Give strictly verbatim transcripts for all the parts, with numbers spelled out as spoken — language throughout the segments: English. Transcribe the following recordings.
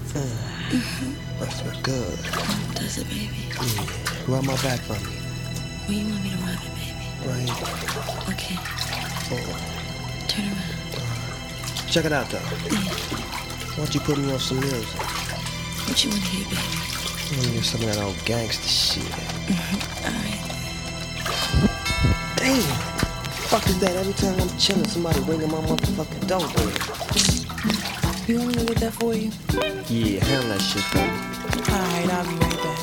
Mm-hmm. That smells good. Does it, baby? Yeah. Rub my back for me. Where you want me to rub it, baby? Right here. Okay. Oh. Turn around. Uh, check it out, though. Yeah. Why don't you put me on some music? What you want to hear, baby? I want to hear some of that old gangster shit. Mm-hmm. All right. Damn. Fuck is that? Every time I'm chilling, somebody ringing my motherfucking doorbell. You want me to get that for you? Yeah, handle that shit for me. All right, I'll be right back.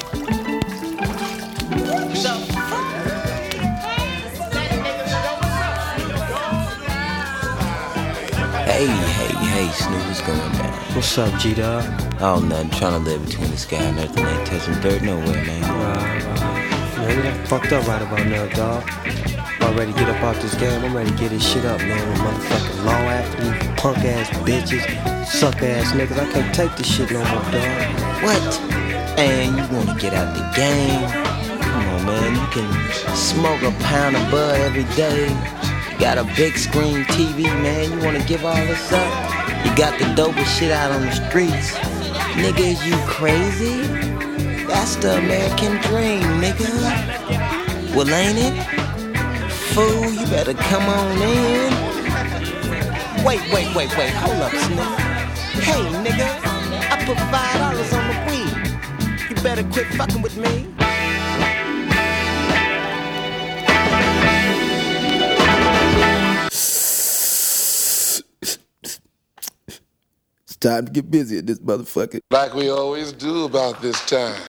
What's up? Hey, hey, hey, Snoop, what's going down? What's up, G-Dog? Oh, nothing. Trying to live between the sky and earth and ain't touching dirt nowhere, man. Right, right. Man, we done fucked up right about now, dog. I'm ready to get up out this game. I'm ready to get this shit up, man. With motherfucking law athletes, punk ass bitches, suck ass niggas. I can't take this shit no more, dog. What? And you wanna get out the game? Come on, man. You can smoke a pound of bud every day. You got a big screen T V, man. You wanna give all this up? You got the dopest shit out on the streets. Nigga, is you crazy? That's the American dream, nigga. Well, ain't it? Fool, you better come on in. Wait, wait, wait, wait, hold up, Snoop. Hey, nigga, I put five dollars on the weed. You better quit fucking with me. It's time to get busy at this motherfucker. Like we always do about this time.